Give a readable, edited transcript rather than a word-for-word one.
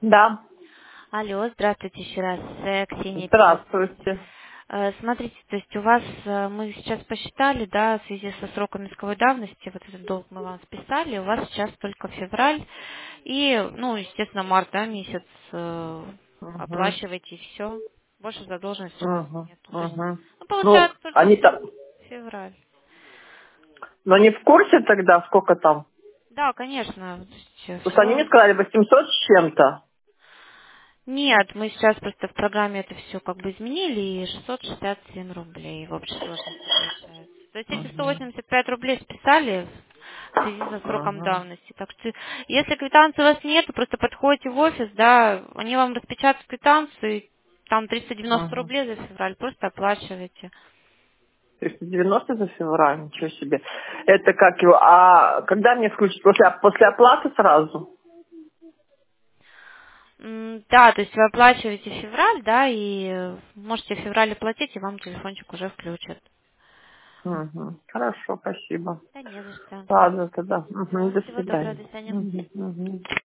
Да, Алло, здравствуйте еще раз, Ксения Петровна. здравствуйте. Смотрите, то есть у вас, мы сейчас посчитали, да, в связи со сроком исковой давности, вот этот долг мы вам списали, у вас сейчас только февраль и, ну, естественно, март, да, месяц Угу, оплачиваете и все. Больше задолженности у вас угу, нету. То есть, угу. ну, Ну, получается только они там, февраль. но не в курсе тогда, сколько там? Да, конечно, Потому что они все. мне сказали 800 с чем-то. Нет, мы сейчас просто в программе это все как бы изменили, и 667 рублей в общей сложности получается. То есть эти Угу, 185 рублей списали в связи со сроком угу, давности. Так что, если квитанции у вас нет, просто подходите в офис, да, они вам распечатают квитанцию, и там 390 угу. рублей за февраль, просто оплачиваете. 390 за февраль, ничего себе. Это как его, а когда мне включить? После оплаты сразу? Да, то есть вы оплачиваете февраль, да, и можете в феврале платить, и вам телефончик уже включат. Угу. Хорошо, спасибо. Да не за что. Ладно тогда. Угу, Все, до всего доброго, свидания. до свидания. Угу, угу.